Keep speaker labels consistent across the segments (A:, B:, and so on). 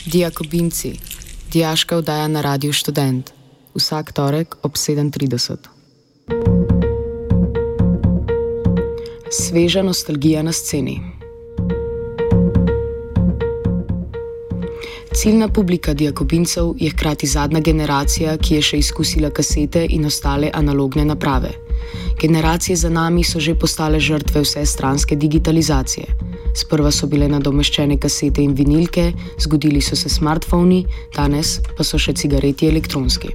A: Diakobinci, dijaška oddaja na Radiu Študent. Vsak torek ob 7:30. Sveža nostalgija na sceni. Ciljna publika diakobincev je hkrati zadnja generacija, ki je še izkusila kasete in ostale analogne naprave. Generacije za nami so že postale žrtve vsestranske digitalizacije. Sprva so bile nadomeščene kasete in vinilke, zgodili so se smartfoni, danes pa so še cigareti elektronski.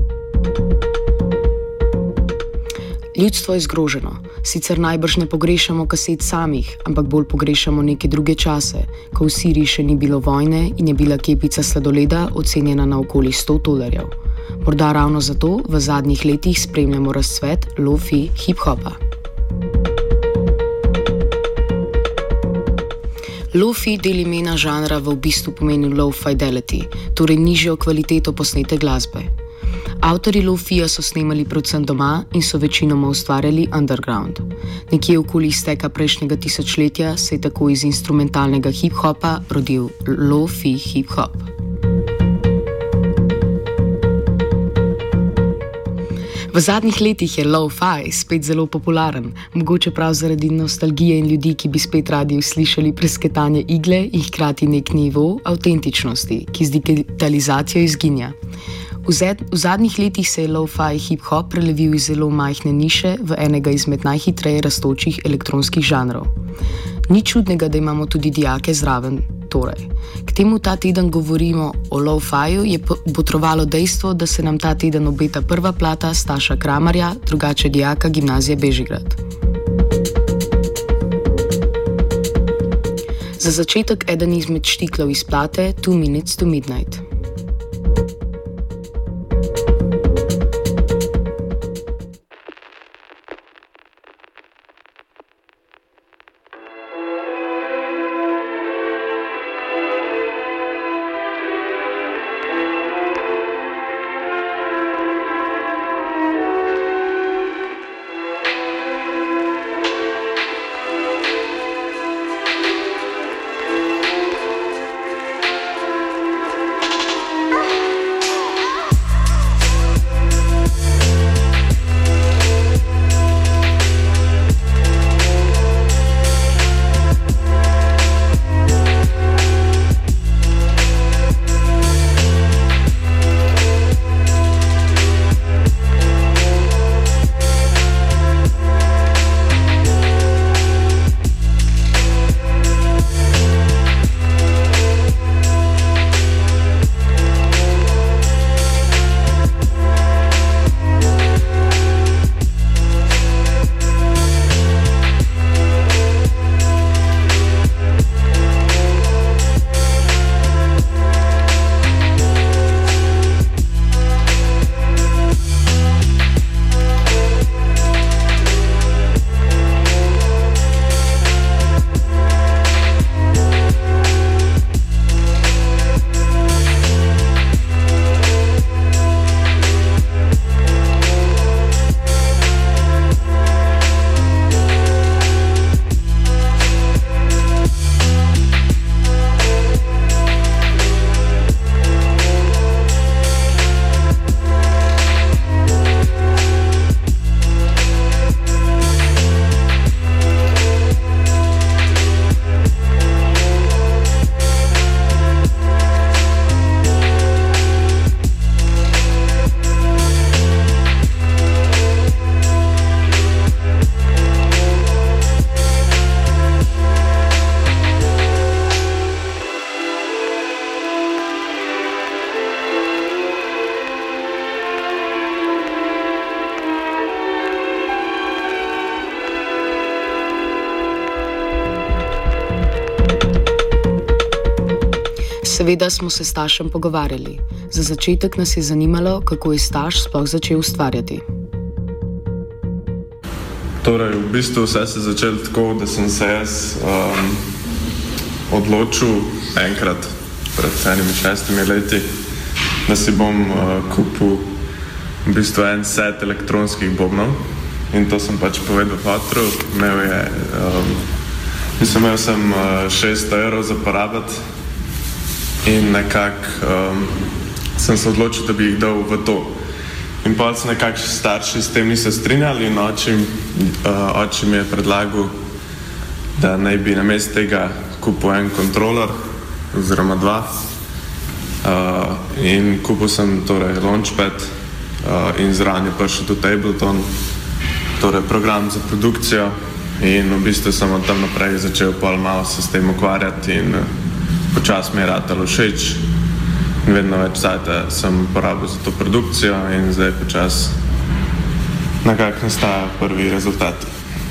A: Ljudstvo je zgroženo. Sicer najbrž ne pogrešamo kaset samih, ampak bolj pogrešamo neke druge čase, ko v Siriji še ni bilo vojne in je bila kepica sladoleda ocenjena na okoli $100. Morda ravno zato v zadnjih letih spremljamo razcvet lo-fi hip-hopa. Lo-fi del imena žanra v bistvu pomeni low fidelity, torej nižjo kvaliteto posnete glasbe. Avtorji lo-fija so snemali predvsem doma in so večinoma ustvarjali underground. Nekje okoli izteka prejšnjega tisočletja se je tako iz instrumentalnega hip-hopa rodil lo-fi hip-hop. V zadnjih letih je lo-fi spet zelo popularen, mogoče prav zaradi nostalgije in ljudi, ki bi spet radi slišali presketanje igle in hkrati nek nivo avtentičnosti, ki z digitalizacijo izginja. V zadnjih letih se je lo-fi hip-hop prelevil iz zelo majhne niše v enega izmed najhitreje rastočih elektronskih žanrov. Ni čudnega, da imamo tudi dijake zraven. Torej, k temu ta teden govorimo o lo-fiju, je botrovalo dejstvo, da se nam ta teden obeta prva plata Staša Kramarja, drugače dijaka Gimnazije Bežigrad. Za začetek eden izmed štiklov iz plate 2 Minutes to Midnight. Seveda smo se s Stašem pogovarjali. Za začetek nas je zanimalo, kako je Staš sploh začel ustvarjati.
B: Torej, v bistvu vse se je začelo tako, da sem se jaz odločil enkrat pred 6 leti, da si bom kupil v bistvu en set elektronskih bobnov in to sem pač povedal patru. Imel sem 600 € za porabiti in nekako sem se odločil, da bi jih dal v to. In pa se nekako starši s tem niso strinjali in oče mi je predlagal, da naj bi namesto tega kupil en kontroler oziroma dva. In kupil sem torej Launchpad in zraven je prišel tudi Ableton, torej program za produkcijo, in v bistvu sem od tam naprej začel malo se s tem ukvarjati in počasi mi je ratalo všeč. In vedno več zajta sem porabil za to produkcijo in zdaj počasi nekako nastajajo prvi rezultati.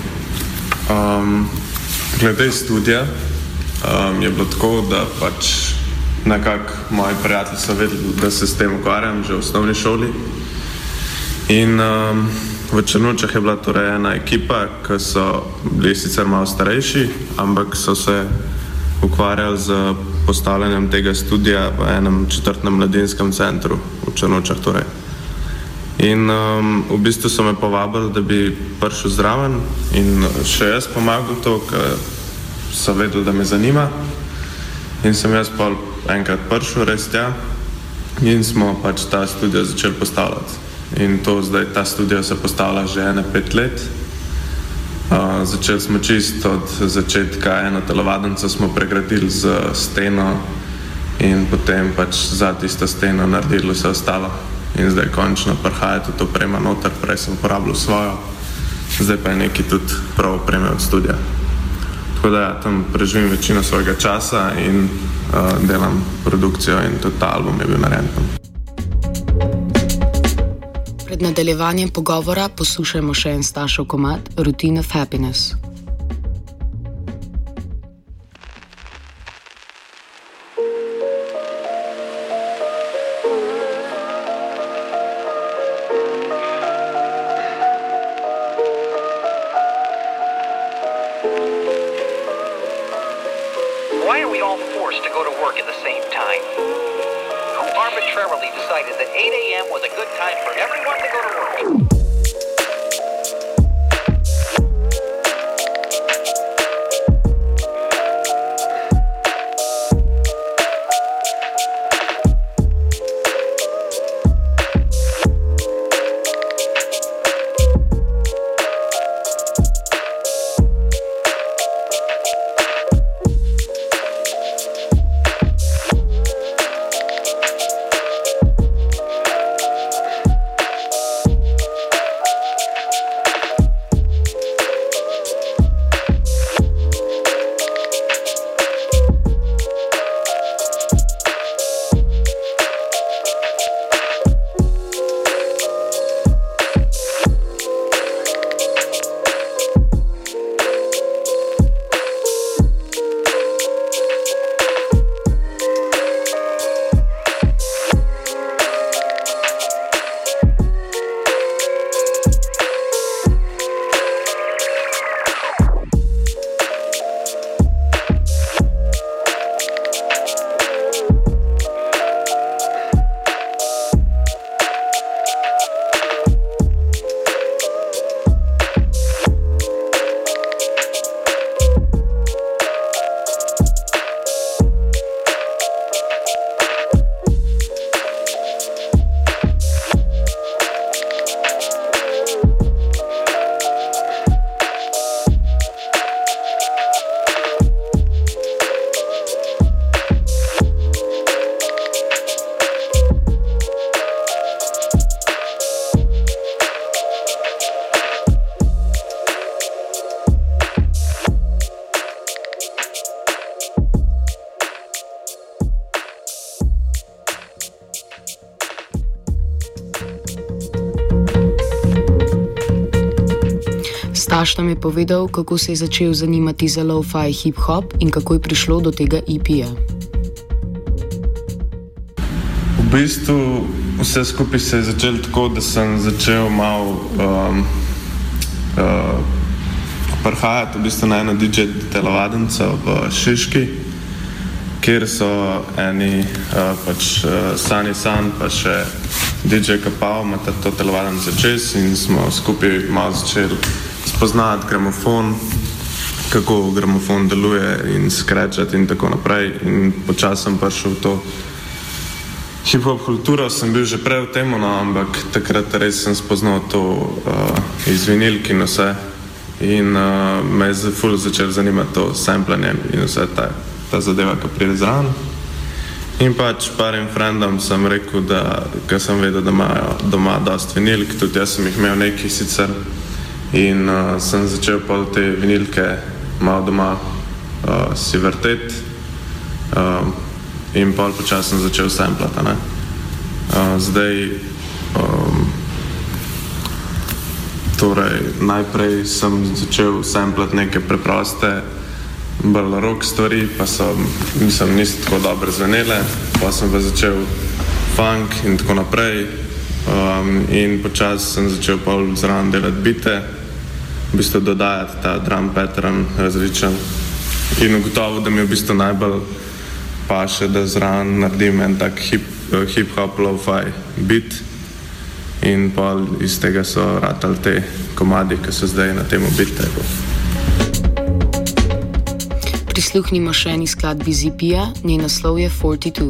B: Glede studija je bilo tako, da pač nekako moji prijatelji so vedeli, da se s tem ukvarjam že v osnovni šoli. In v Črnučah je bila torej ena ekipa, ki so bili sicer malo starejši, ampak so se ukvarjali z postavljanjem tega studija v enem 4. mladinskem centru v Črnučah torej. In v bistvu so me povabili, da bi prišel zraven in še jaz pomagal to, ker so vedeli, da me zanima. In sem jaz pa enkrat prišel res tja in smo pač ta studio začeli postavljati. In to zdaj, ta studio se postavlja že 5 let. Začeli smo čisto od začetka, eno telovadnico smo pregradili z steno in potem pač za tisto steno naredili vse ostalo. In zdaj končno prihaja tudi oprema noter, prej sem uporabljal svojo, zdaj pa je nekaj tudi prav opreme od studia. Tako da ja, tam preživim večino svojega časa in delam produkcijo in tudi ta album je bil narejen tam.
A: Pred nadaljevanjem pogovora poslušajmo še en Stašov komad Routine of Happiness.
C: Why are we all forced to go to work at the same time? Who arbitrarily decided that 8 a.m. was a good time for everyone to go to work?
A: Staš nam je povedal, kako se je začel zanimati za lo-fi hip-hop in kako je prišlo do tega EP-ja.
B: V bistvu vse skupaj se je začelo tako, da sem začel malo prihajati v bistvu na eno DJ telovadnico v Šiški, kjer so eni Sani San pa še DJ Kapao imata to telovadnico čez in smo skupaj malo začeli spoznati gramofon kako gramofon deluje in skrečati in tako naprej. In počasi sem prišel v to hip-hop kulturo, sem bil že prej v tem, no, ampak takrat res sem spoznal to iz vinilk in vse. In me je ful začel zanimati to samplanje in vse ta zadeva, ki pride zraven. In pač parim frendom sem rekel, ker sem vedel, da imajo doma dost vinilk, tudi jaz sem jih imel nekaj sicer. In sem začel pa te vinilke malo doma si vrteti in pol počas sem začel samplati, ne. Zdaj, torej najprej sem začel samplati neke preproste, bolj rock stvari, pa niso tako dobro zvenele, pa sem pa začel funk in tako naprej. In počasi sem začel pol zraven delati bite, v bistvu dodajati ta drum pattern različen. In ugotovil, da mi v bistvu najbolj paše, da zraven naredim en tak hip-hop lo-fi beat. In pol iz tega so ratali te komadi, ki so zdaj na temu beat-tagu.
A: Prisluhnimo še eni skladbi ZP-ja, njen naslov je 42.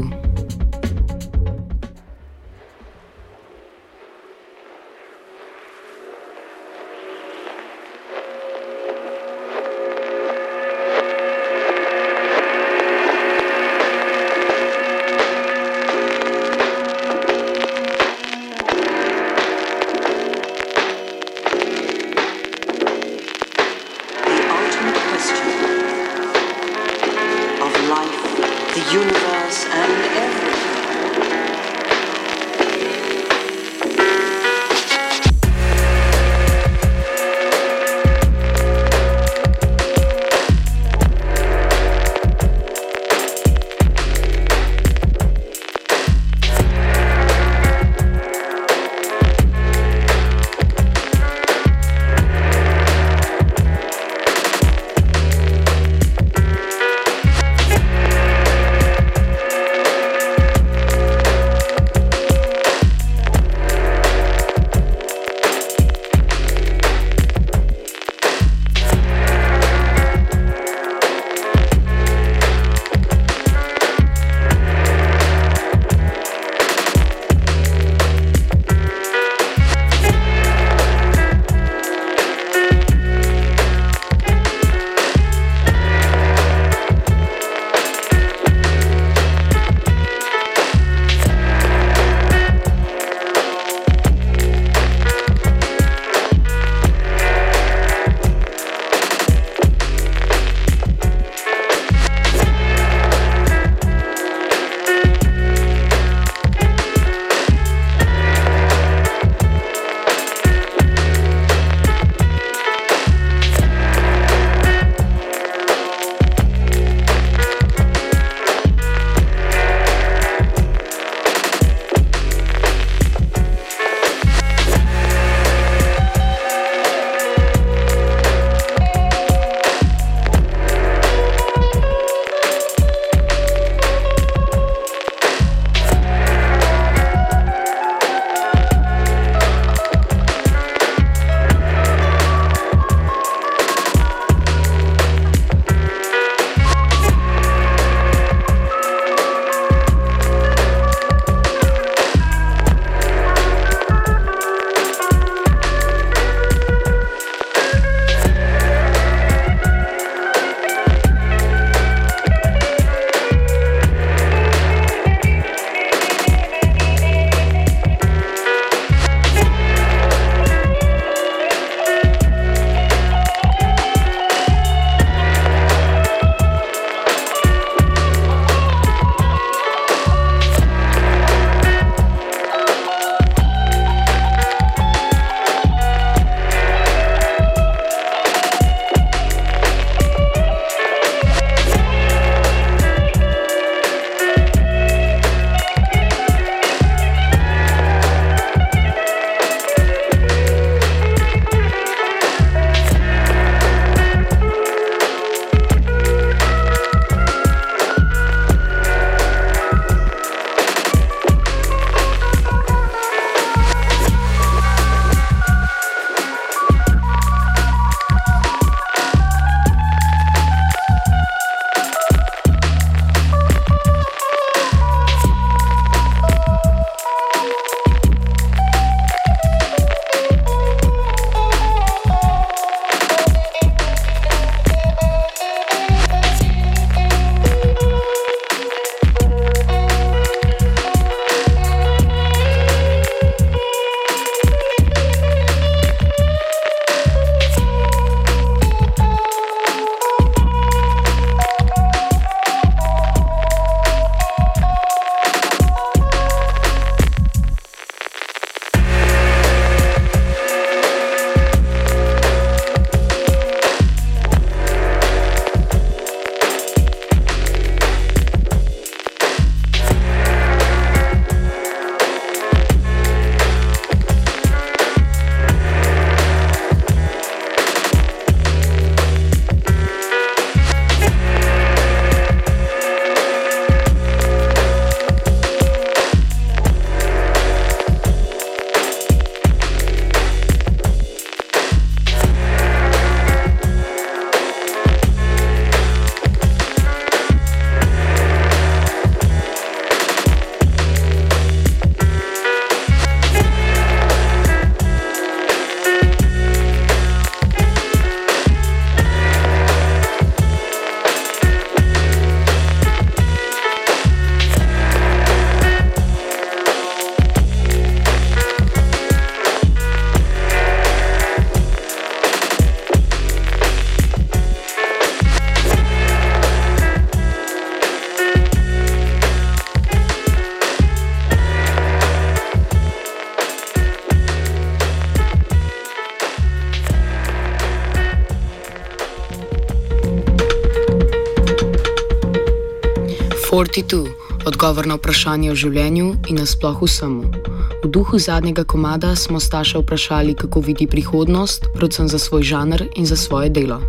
A: 42. Odgovor na vprašanje o življenju in nasploh vsemu. V duhu zadnjega komada smo Staša vprašali, kako vidi prihodnost, predvsem za svoj žanr in za svoje delo.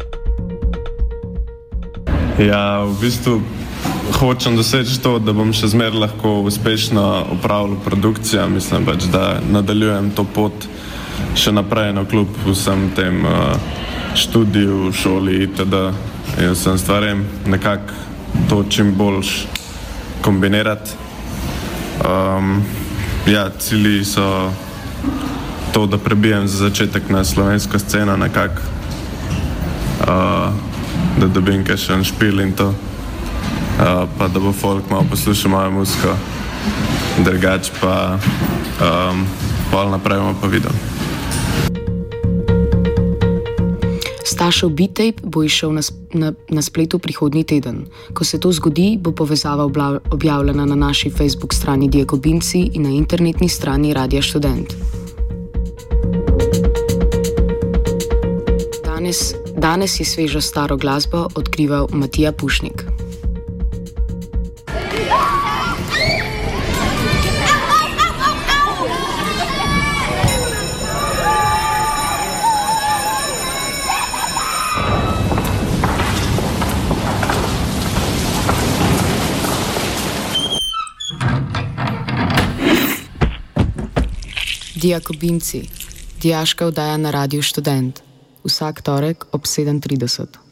B: Ja, v bistvu hočem doseči to, da bom še zmeraj lahko uspešno opravljal produkcijo. Mislim pač, da nadaljujem to pot še naprej na kljub vsem tem študiju, šoli itd. In vsem stvarem nekako to čim boljš kombinirati. Cilji so to, da prebijem za začetek na slovensko sceno nekako, da dobim kakšen špil in to, pa da bo folk malo poslušal mojo muziko, drugače pa pol naprej bomo pa videli.
A: Stašov beat-tape bo išel na spletu prihodnji teden. Ko se to zgodi, bo povezava objavljena na naši Facebook strani Diakobinci in na internetni strani Radia Študent. Danes je svežo staro glasbo odkrival Matija Pušnik. Diakobinci, dijaška oddaja na Radiu Študent. Vsak torek ob 7:30.